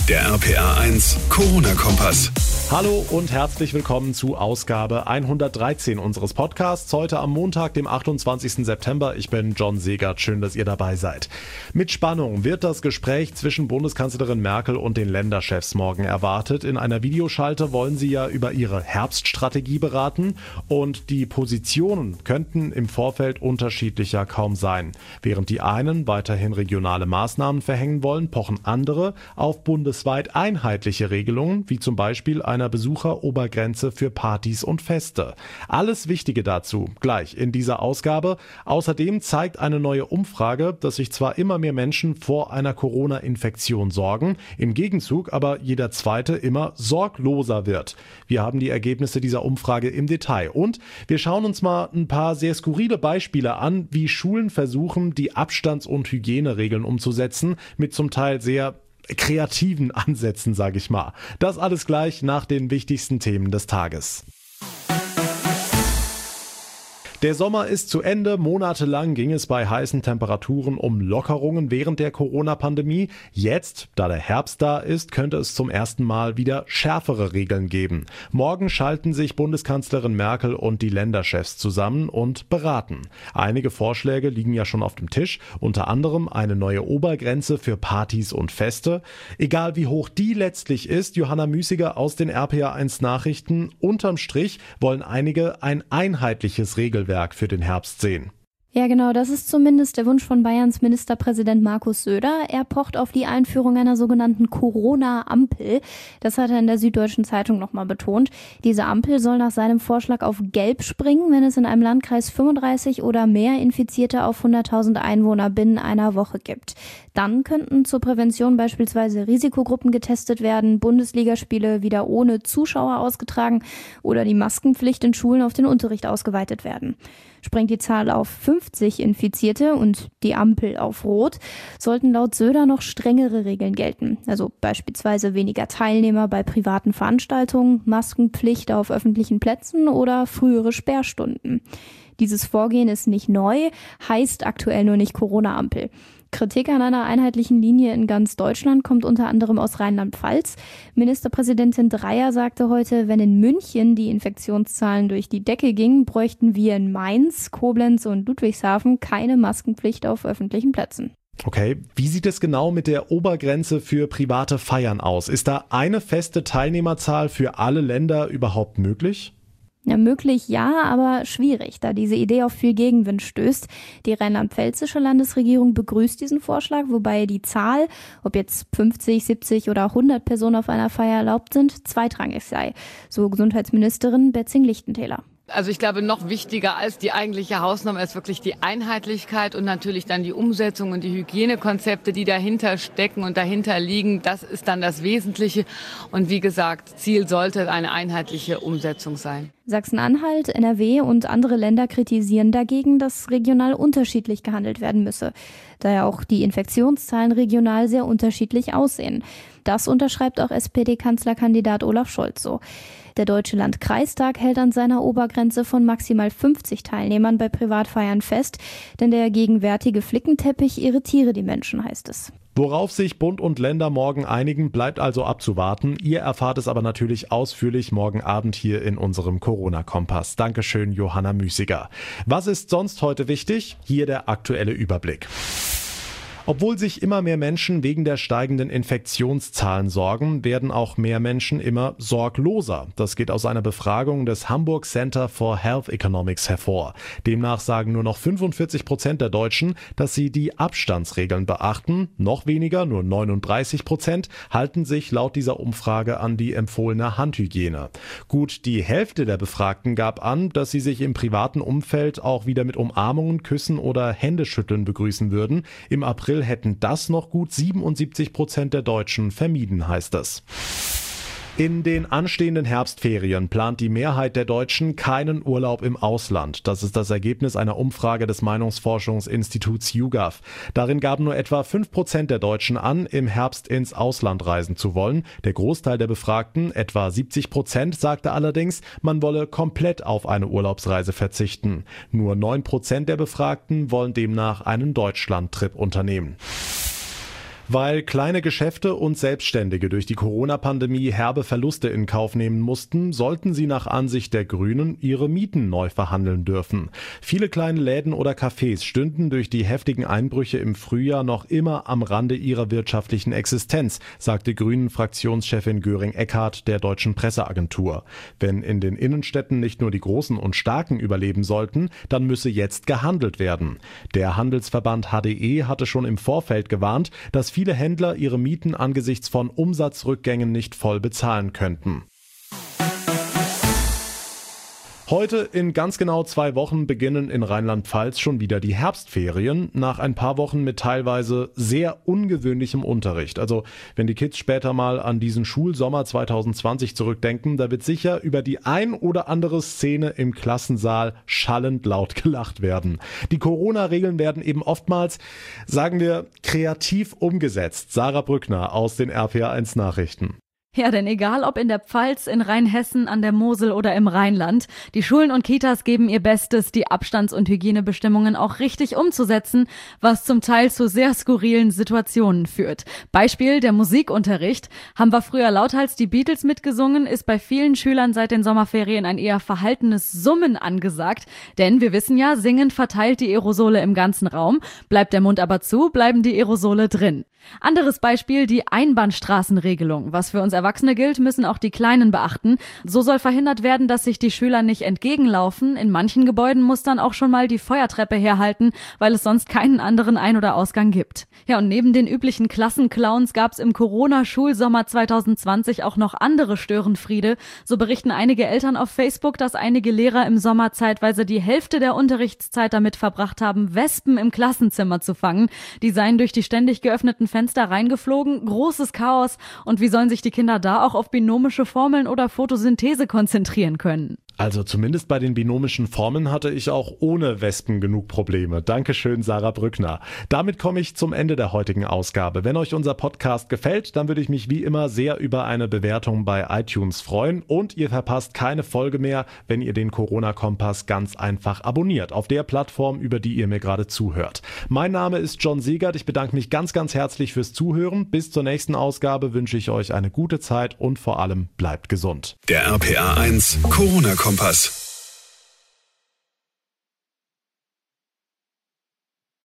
Der RPA1 Corona-Kompass. Hallo und herzlich willkommen zu Ausgabe 113 unseres Podcasts. Heute am Montag, dem 28. September. Ich bin John Segert. Schön, dass ihr dabei seid. Mit Spannung wird das Gespräch zwischen Bundeskanzlerin Merkel und den Länderchefs morgen erwartet. In einer Videoschalte wollen sie ja über ihre Herbststrategie beraten und die Positionen könnten im Vorfeld unterschiedlicher kaum sein. Während die einen weiterhin regionale Maßnahmen verhängen wollen, pochen andere auf bundesweit einheitliche Regelungen, wie zum Beispiel einer Besucherobergrenze für Partys und Feste. Alles Wichtige dazu gleich in dieser Ausgabe. Außerdem zeigt eine neue Umfrage, dass sich zwar immer mehr Menschen vor einer Corona-Infektion sorgen, im Gegenzug aber jeder Zweite immer sorgloser wird. Wir haben die Ergebnisse dieser Umfrage im Detail und wir schauen uns mal ein paar sehr skurrile Beispiele an, wie Schulen versuchen, die Abstands- und Hygieneregeln umzusetzen, mit zum Teil sehr kreativen Ansätzen, sage ich mal. Das alles gleich nach den wichtigsten Themen des Tages. Der Sommer ist zu Ende. Monatelang ging es bei heißen Temperaturen um Lockerungen während der Corona-Pandemie. Jetzt, da der Herbst da ist, könnte es zum ersten Mal wieder schärfere Regeln geben. Morgen schalten sich Bundeskanzlerin Merkel und die Länderchefs zusammen und beraten. Einige Vorschläge liegen ja schon auf dem Tisch, unter anderem eine neue Obergrenze für Partys und Feste. Egal wie hoch die letztlich ist, Johanna Müßiger aus den RPA1 Nachrichten, unterm Strich wollen einige ein einheitliches Regelwerk für den Herbst sehen. Ja, genau, das ist zumindest der Wunsch von Bayerns Ministerpräsident Markus Söder. Er pocht auf die Einführung einer sogenannten Corona-Ampel. Das hat er in der Süddeutschen Zeitung nochmal betont. Diese Ampel soll nach seinem Vorschlag auf Gelb springen, wenn es in einem Landkreis 35 oder mehr Infizierte auf 100.000 Einwohner binnen einer Woche gibt. Dann könnten zur Prävention beispielsweise Risikogruppen getestet werden, Bundesligaspiele wieder ohne Zuschauer ausgetragen oder die Maskenpflicht in Schulen auf den Unterricht ausgeweitet werden. Springt die Zahl auf 50 Infizierte und die Ampel auf Rot, sollten laut Söder noch strengere Regeln gelten. Also beispielsweise weniger Teilnehmer bei privaten Veranstaltungen, Maskenpflicht auf öffentlichen Plätzen oder frühere Sperrstunden. Dieses Vorgehen ist nicht neu, heißt aktuell nur nicht Corona-Ampel. Kritik an einer einheitlichen Linie in ganz Deutschland kommt unter anderem aus Rheinland-Pfalz. Ministerpräsidentin Dreyer sagte heute, wenn in München die Infektionszahlen durch die Decke gingen, bräuchten wir in Mainz, Koblenz und Ludwigshafen keine Maskenpflicht auf öffentlichen Plätzen. Okay, wie sieht es genau mit der Obergrenze für private Feiern aus? Ist da eine feste Teilnehmerzahl für alle Länder überhaupt möglich? Ja, möglich ja, aber schwierig, da diese Idee auf viel Gegenwind stößt. Die rheinland-pfälzische Landesregierung begrüßt diesen Vorschlag, wobei die Zahl, ob jetzt 50, 70 oder 100 Personen auf einer Feier erlaubt sind, zweitrangig sei, so Gesundheitsministerin Betzing-Lichtentäler. Also ich glaube, noch wichtiger als die eigentliche Hausnummer ist wirklich die Einheitlichkeit und natürlich dann die Umsetzung und die Hygienekonzepte, die dahinter stecken und dahinter liegen. Das ist dann das Wesentliche. Und wie gesagt, Ziel sollte eine einheitliche Umsetzung sein. Sachsen-Anhalt, NRW und andere Länder kritisieren dagegen, dass regional unterschiedlich gehandelt werden müsse, da ja auch die Infektionszahlen regional sehr unterschiedlich aussehen. Das unterschreibt auch SPD-Kanzlerkandidat Olaf Scholz so. Der Deutsche Landkreistag hält an seiner Obergrenze von maximal 50 Teilnehmern bei Privatfeiern fest, denn der gegenwärtige Flickenteppich irritiere die Menschen, heißt es. Worauf sich Bund und Länder morgen einigen, bleibt also abzuwarten. Ihr erfahrt es aber natürlich ausführlich morgen Abend hier in unserem Corona-Kompass. Dankeschön, Johanna Müßiger. Was ist sonst heute wichtig? Hier der aktuelle Überblick. Obwohl sich immer mehr Menschen wegen der steigenden Infektionszahlen sorgen, werden auch mehr Menschen immer sorgloser. Das geht aus einer Befragung des Hamburg Center for Health Economics hervor. Demnach sagen nur noch 45% der Deutschen, dass sie die Abstandsregeln beachten. Noch weniger, nur 39%, halten sich laut dieser Umfrage an die empfohlene Handhygiene. Gut die Hälfte der Befragten gab an, dass sie sich im privaten Umfeld auch wieder mit Umarmungen, Küssen oder Händeschütteln begrüßen würden. Im April hätten das noch gut 77% der Deutschen vermieden, heißt es. In den anstehenden Herbstferien plant die Mehrheit der Deutschen keinen Urlaub im Ausland. Das ist das Ergebnis einer Umfrage des Meinungsforschungsinstituts YouGov. Darin gaben nur etwa 5% der Deutschen an, im Herbst ins Ausland reisen zu wollen. Der Großteil der Befragten, etwa 70%, sagte allerdings, man wolle komplett auf eine Urlaubsreise verzichten. Nur 9% der Befragten wollen demnach einen Deutschlandtrip unternehmen. Weil kleine Geschäfte und Selbstständige durch die Corona-Pandemie herbe Verluste in Kauf nehmen mussten, sollten sie nach Ansicht der Grünen ihre Mieten neu verhandeln dürfen. Viele kleine Läden oder Cafés stünden durch die heftigen Einbrüche im Frühjahr noch immer am Rande ihrer wirtschaftlichen Existenz, sagte Grünen-Fraktionschefin Göring-Eckardt der Deutschen Presseagentur. Wenn in den Innenstädten nicht nur die Großen und Starken überleben sollten, dann müsse jetzt gehandelt werden. Der Handelsverband HDE hatte schon im Vorfeld gewarnt, dass viele Händler ihre Mieten angesichts von Umsatzrückgängen nicht voll bezahlen könnten. Heute in ganz genau 2 Wochen beginnen in Rheinland-Pfalz schon wieder die Herbstferien, nach ein paar Wochen mit teilweise sehr ungewöhnlichem Unterricht. Also wenn die Kids später mal an diesen Schulsommer 2020 zurückdenken, da wird sicher über die ein oder andere Szene im Klassensaal schallend laut gelacht werden. Die Corona-Regeln werden eben oftmals, sagen wir, kreativ umgesetzt. Sarah Brückner aus den RPA1 Nachrichten. Ja, denn egal ob in der Pfalz, in Rheinhessen, an der Mosel oder im Rheinland, die Schulen und Kitas geben ihr Bestes, die Abstands- und Hygienebestimmungen auch richtig umzusetzen, was zum Teil zu sehr skurrilen Situationen führt. Beispiel der Musikunterricht. Haben wir früher lauthals die Beatles mitgesungen, ist bei vielen Schülern seit den Sommerferien ein eher verhaltenes Summen angesagt. Denn wir wissen ja, Singen verteilt die Aerosole im ganzen Raum. Bleibt der Mund aber zu, bleiben die Aerosole drin. Anderes Beispiel, die Einbahnstraßenregelung. Was für uns Erwachsene gilt, müssen auch die Kleinen beachten. So soll verhindert werden, dass sich die Schüler nicht entgegenlaufen. In manchen Gebäuden muss dann auch schon mal die Feuertreppe herhalten, weil es sonst keinen anderen Ein- oder Ausgang gibt. Ja, und neben den üblichen Klassenclowns gab es im Corona-Schulsommer 2020 auch noch andere Störenfriede. So berichten einige Eltern auf Facebook, dass einige Lehrer im Sommer zeitweise die Hälfte der Unterrichtszeit damit verbracht haben, Wespen im Klassenzimmer zu fangen. Die seien durch die ständig geöffneten Fenster reingeflogen, großes Chaos. Und wie sollen sich die Kinder da auch auf binomische Formeln oder Photosynthese konzentrieren können? Also zumindest bei den binomischen Formeln hatte ich auch ohne Wespen genug Probleme. Dankeschön, Sarah Brückner. Damit komme ich zum Ende der heutigen Ausgabe. Wenn euch unser Podcast gefällt, dann würde ich mich wie immer sehr über eine Bewertung bei iTunes freuen. Und ihr verpasst keine Folge mehr, wenn ihr den Corona-Kompass ganz einfach abonniert, auf der Plattform, über die ihr mir gerade zuhört. Mein Name ist John Siegert. Ich bedanke mich ganz, ganz herzlich fürs Zuhören. Bis zur nächsten Ausgabe wünsche ich euch eine gute Zeit und vor allem bleibt gesund. Der RPA1 Corona-Kompass.